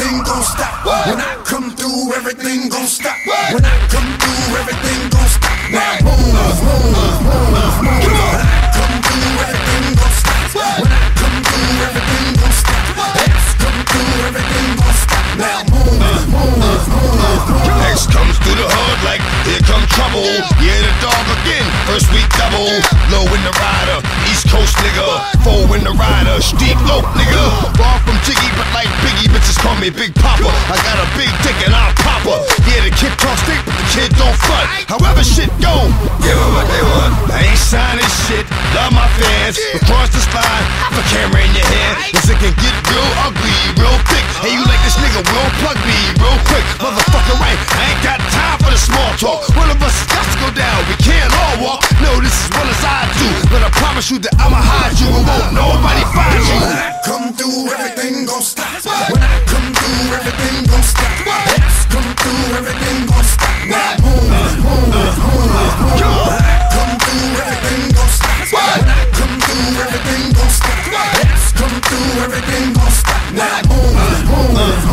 everything gon' stop. When I come through, everything gon' stop. When I come through, everything gon' stop. Now move, move, move, move. When I come through, everything gon' stop. When I come through, everything gon' stop. X come through, everything gon' stop. Now move, move, move. X comes through the hood like here come trouble. Yeah, the dog again, first week double. Low in the rider, East Coast nigga. Four in the rider, steep lope nigga. Far from Jiggy, but like Biggie, bitches call me Big Papa. I got a big dick and I'll pop her. Yeah, the kid talk stick, but the kid don't front. However shit go, give them what they want. I ain't signing shit, love my fans. Across this line, have a camera in your hand. Cause it can get real ugly, real thick. Hey, you like this nigga, will plug me real quick. Motherfucker right, I ain't got time for the small talk. One of us got to go down, we can't all walk. No, this is well as I do, but I promise you that I'ma hide you and won't nobody find you. When I come through, everything gon' stop. When I come through, everything gon' stop. X come through, everything gon' stop. Now move, move, move, move. When I come through, everything gon' stop. When I come through, everything gon' stop. X come through, everything gon' stop. Now move, move,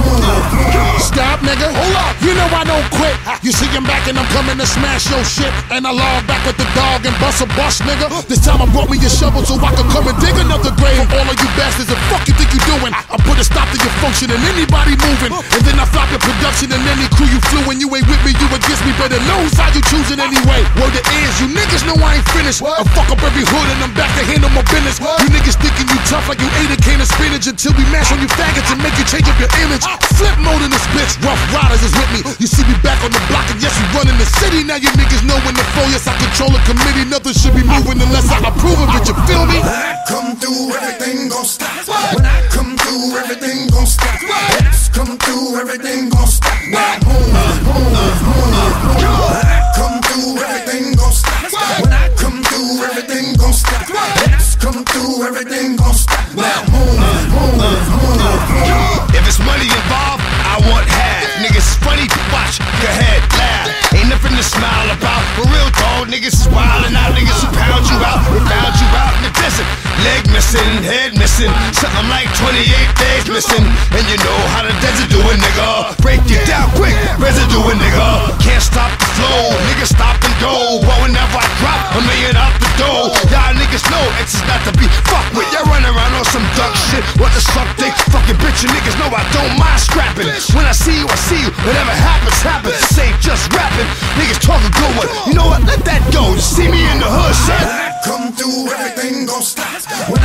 move. Stop, nigga. Hold up. You know I don't quit. You see I'm back and I'm coming to smash your shit. And I log back with the dog and bust a bus, nigga. This time I brought me a shovel so I could come and dig another grave. For all of you bastards, the fuck you think you doing? I put a stop to your function and anybody moving. And then I flop your production and any crew you flew. And you ain't with me, you against me. Better know whose side you choosing anyway. Word it is, you niggas know I ain't finished. I fuck up every hood and I'm back to handle my business. You niggas thinking you tough like you ate a can of spinach until we mash on you faggots and make you change up your image. Flip mode in this bitch, Rough Riders is with me. You see me back on the block and yes, we running the city. Now you niggas know when to flow. Yes, I control a committee. Nothing should be moving unless I approve of it. You feel me? When I come through, everything gon' stop. When I come through, everything gon' stop. X come through, everything gon' stop. Now move, move, move. When I come through, everything gon' stop. When I come through, everything gon' stop. X come through, everything gon' stop. Now move, move, move. If it's money involved, I want half. Niggas is funny to watch, go ahead, laugh. Ain't nothing to smile about. For real dog, niggas is wildin' out. Niggas who pound you out, they found you out in the desert. Leg missing, head missing, something like 28 days missing. And you know how the desert do it, nigga. Break it down quick, residue it, nigga. Can't stop the flow, niggas stop and go. But whenever I drop $1 million out the door, y'all niggas know X is not to be fucked with. Y'all run around on some duck shit. What the suck dick, fucking bitch, you niggas know I don't mind scrapping. When I see you, I see you. Whatever happens, happens. This ain't just rapping. Niggas talking good one. You know what? Let that go. You see me in the hood, son. When I come through, everything gon' stop. When